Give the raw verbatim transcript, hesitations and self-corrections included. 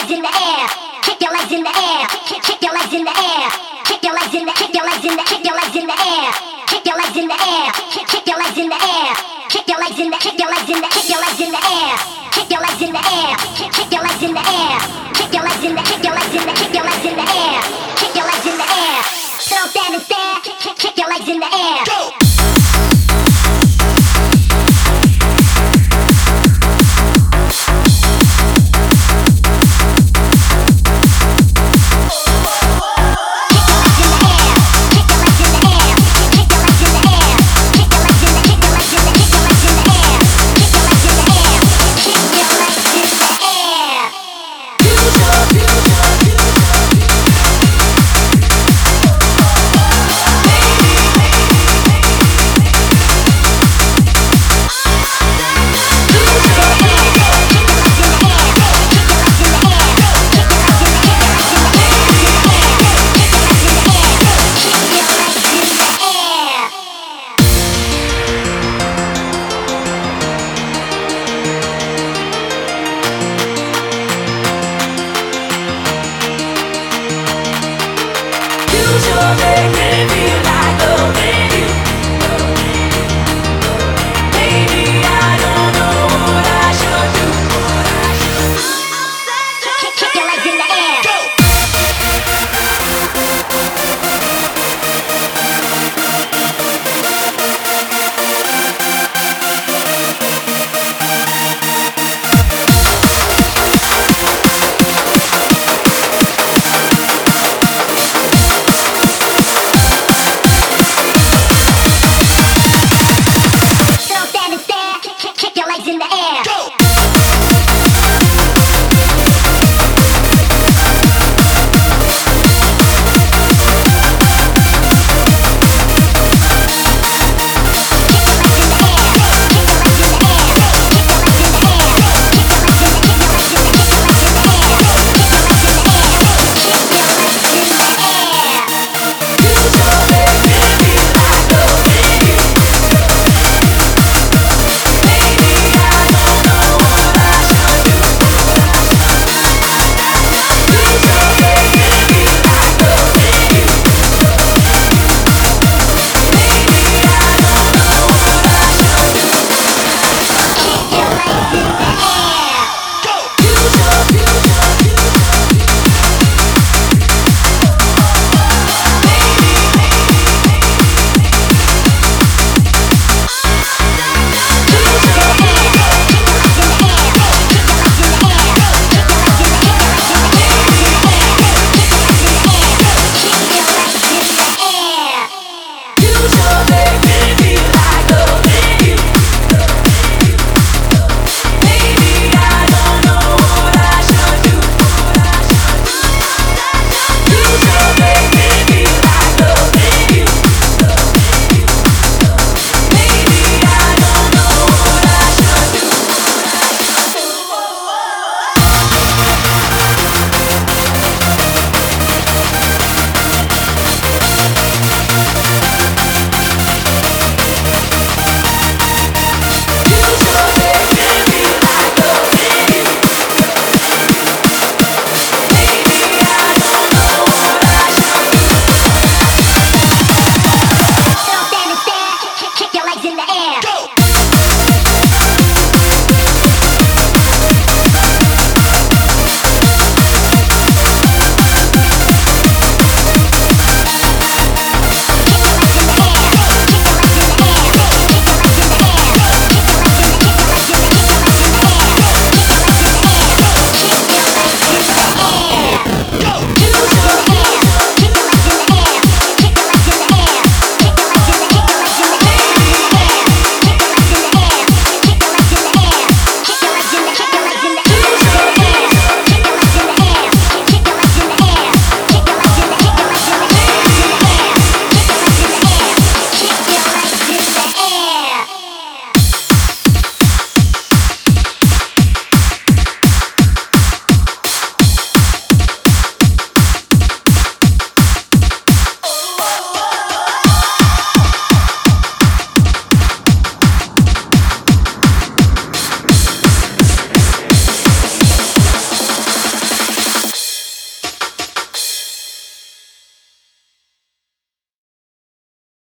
legs in the air. Kick your legs in the air. Kick, kick your legs in the air. Kick your legs in the, kick your legs in the, kick your legs in the air. Kick your legs in the air. Kick, kick your legs in the air. Kick your legs in the, kick your legs in the, kick your legs in the air. Kick your legs in the air.